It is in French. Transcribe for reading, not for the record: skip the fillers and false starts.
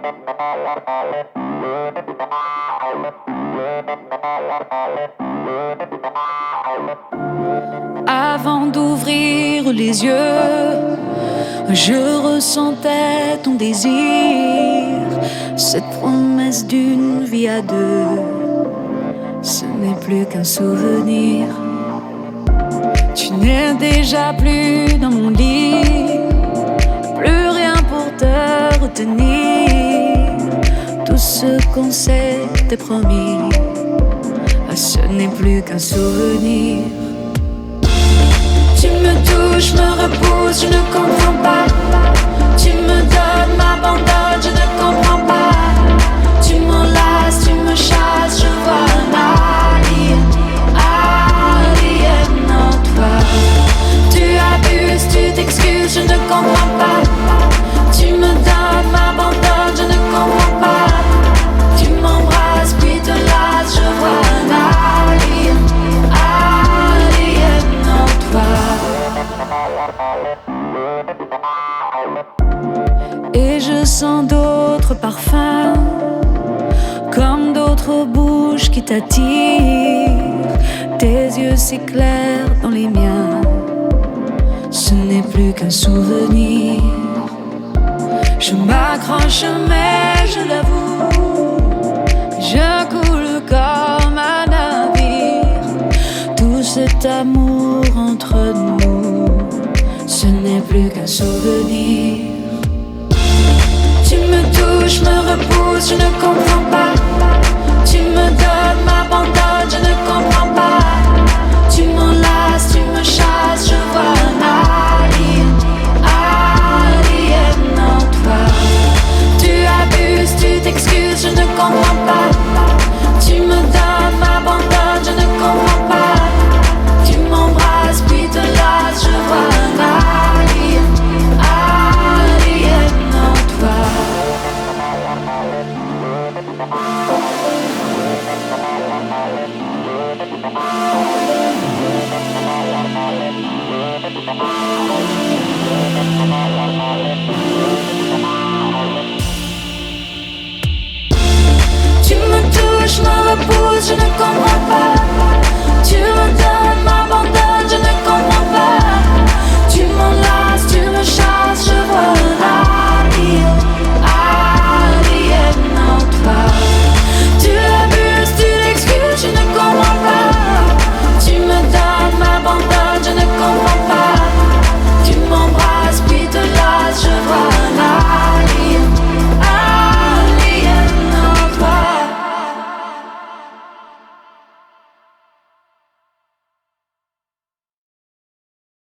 Avant d'ouvrir les yeux, je ressentais ton désir, cette promesse d'une vie à deux. Ce n'est plus qu'un souvenir. Tu n'es déjà plus dans mon lit, plus rien pour te retenir. Tout ce qu'on s'était promis, ce n'est plus qu'un souvenir. Tu me touches, me repousses, je ne comprends pas. Tu me donnes, m'abandonnes, je ne comprends pas. Tu m'enlaces, tu me chasses, je vois un alien en toi. Tu abuses, tu t'excuses, je ne comprends pas. Tu me donnes, m'abandonnes, je ne comprends pas. Tu m'embrasses, puis te lasses, je vois un alien en toi. Et je sens d'autres parfums, comme d'autres bouches qui t'attirent. Tes yeux si clairs dans les miens, ce n'est plus qu'un souvenir. Je m'accroche mais je l'avoue, je coule comme un navire. Tout cet amour entre nous, ce n'est plus qu'un souvenir. Tu me touches, me repousses, je ne comprends pas.